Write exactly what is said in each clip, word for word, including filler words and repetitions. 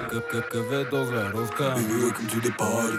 Quevedo, Garovka. Baby, welcome to the party.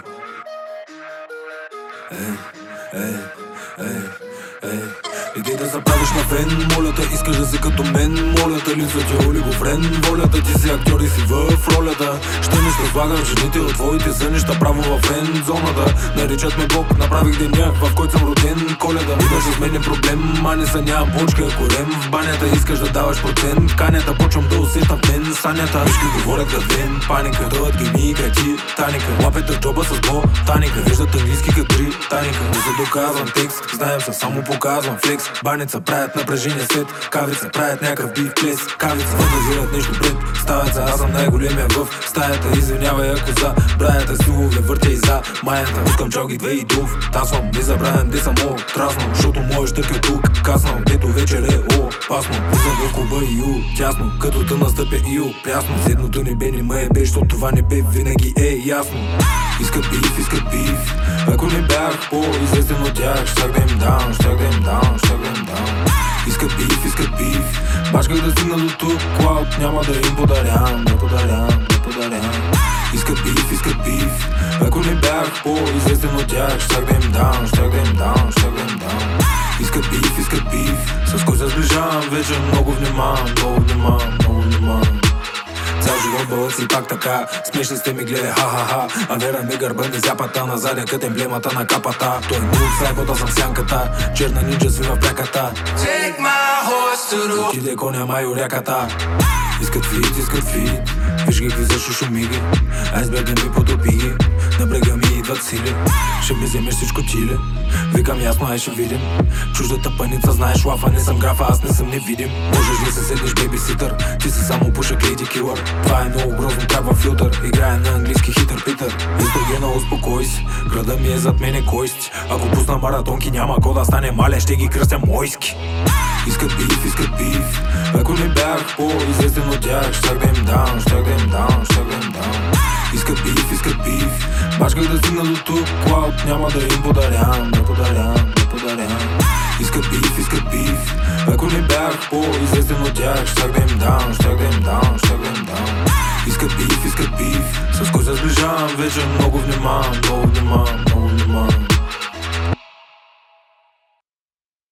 Ей, ей, ей, ей. Иди да заправиш на фен, моля те, искаш да си като мен. Моля те, липсва ти олигофрен. Волята ти си актьор и си в ролята. Ще не ще слагам жените от твоите сънища право във фен зоната. Наричат ме Бог, направих деня, в който съм роден. Коледа, идваш с мен е проблем. Мани са, нямам почка, корем в банята. Искаш да даваш процент, канята. Почвам да усетам в мен санята. Вижки говорят гавен, паника. Дълът ги ми игра Титаника. Лапета джоба с ботаника. Виждат английски като британика. Не се доказвам текст, знаем се, само показвам флекс. Баница правят напрежение сет, кавица правят някакъв бив плес. Кавица фантазират нещо пред ставеца, аз съм най-големия в стаята. Извинявай ако за браята стилове въртя и за маята. Пускам чалги две и дув, тасвам, не забравям де съм отраснал. Защото моят щък е тук, каснал, дето вечер е опасно. Пускам в клуба и тясно, като да настъпя и опясно. Седното небе не ме е бе, защото това небе винаги е ясно. Искат биф, искат биф. Ако не бях по-известен от тях, щях да им дам, щях да им дам, щях да им дам. Искат биф, искат биф. Бачках да стигна до тук, клауд няма да им подарям, не подарям, не подарям. Искат биф, искат биф. Ако не бях по-известен от тях, щях да им дам, щях да им дам, щях да им дам. Искат биф, искат биф. С кой се сближавам вече, много внимавам, много внимавам, много внимавам. Цял живот бълък си пак така, смешни сте ми гледа, ха-ха-ха. А вера ми гърба ни зяпата, на задя кът емблемата на капата. Той е мул, сайбота съм сянката, черна нинджа свива в пряката. Take my horse to the... Отиде коня май уряката. Искат фит, искат фит. Виж какви за шушумиги. Айсберга ми потопи ги. На брега ми идват сили. Ще ми вземеш всичко тиле. Викам ясно, ай ще видим. Чуждата паница, знаеш лафа, не съм графа, аз не съм невидим. Можеш ли се седнеш бейбиситър? Ти си само пушък лейди килър. Това е много грозно, трябва филтър. Играя на английски хитър питър. Естрогена, успокой си. Града ми е зад мене койсти. Ако пусна маратонки няма ко да стане маля, ще ги кръстя мойски. Искат биф, искат биф. Ако не бях по-известен от тях, щях да им дам, щях да им дам, щях да им дам. Искат биф, искат биф. Бачках да стигна до тук, клауд няма да им подарям, не подарям, не подарям. Искат биф, искат биф. Ако не бях по-известен от тях, щях да им дам, щях да им дам, щях да им дам. Искат биф, искат биф. С кой се сближавам вече, много внимавам, много внимавам, много внимавам.